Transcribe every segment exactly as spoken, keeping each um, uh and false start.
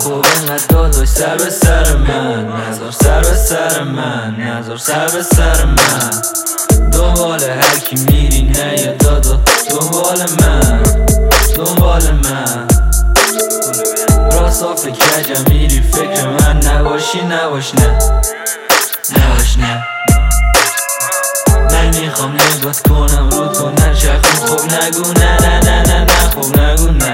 خوب اینقدر داداش سر به سر من، نذار سر به سر من، نذار سر به سر من. دنبال هر کی میری نه یا دادا دنبال من، دنبال من. راستا فکر کجم میری فکر من نباشی نباش نه نباش نه. من میخوام نگات کنم رو تو نچرخون خوب نگو نه نه نه نه نه خوب نگو نه.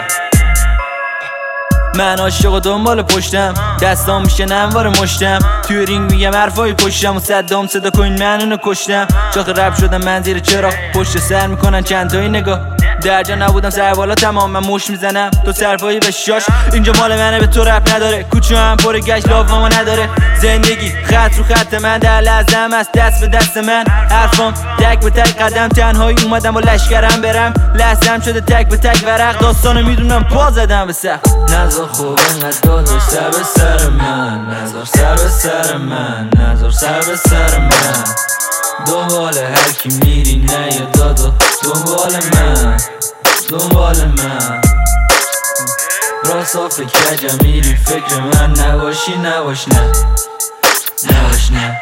من عاشق و دنبال پشتم، دستام میشه نموار مشتم. توی رینگ میگم حرفای پشتم و صدام صدا کنین من اونو کشتم. شاخ رپ شدم من زیر چراغ، پشت سر میکنن چند تایی نگاه. درجا نبودم سر بالا تمام من مش میزنم تو سرپایی به شاش. اینجا مال منه به تو رپ نداره، کوچو هم پر گشت لاوامو نداره. زندگی خط رو خط من در لحظم از دست به دست من. حرفام تک به تک قدم تنهایی اومدم با لشکرم برم. لحظم شده تک به تک ورق داستانو میدونم پا زدم به سخت. نذار خوب اینقدر داداش سر به سر من، نذار سر به سر من، نذار سر به سر من. دنبال هر کی میری نه یا دادا دنبال من، دنبال من. راستا فکر کجم میری فکر من نباشی نباش نه نباش نه.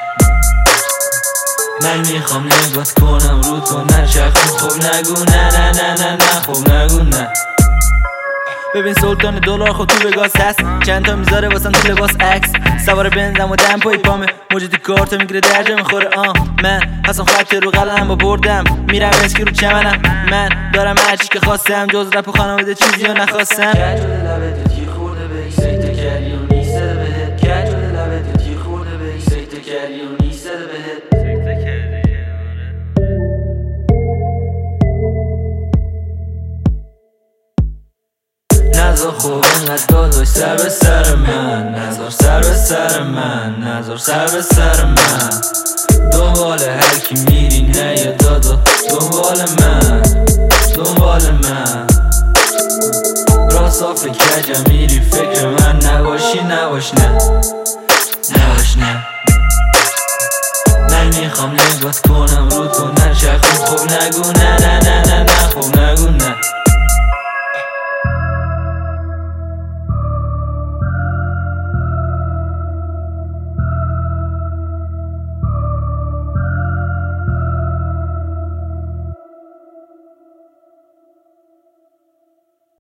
من میخوام نگات کنم رو تو نچرخون خوب نگو نه نه نه نه نه خوب نگو نه. ببین سلطان دلار خود تو وگاس هست، چند تا میذاره واسم تو لباس عکس. سوار بنزم و دم پای پامه، موجودی کارتو میگیره درجا میخوره. آه من حسن خط رو قلم با بردم، میرم اسکی رو چمنم. من دارم هرچی که خواستم جز رپ و خانواده چیزی رو نخواستم. کج شده لبت تیر خورده به سیت کردی و نیستده بهت. کج شده لبت تیر خورده به سیت کردی و نیستده بهت. نذار خوب اینقدر داداش سر به سر من، نذار سر به سر من، نذار سر به سر من. دنبال هر کی میری نه یا دادا دنبال من، دنبال من. راستا فکر کجم میری فکر من نباشی نباش نه نباش نه. من میخوام نگات کنم رو تو نچرخون خوب نگو نه نه نه نه نه خوب نگو نه.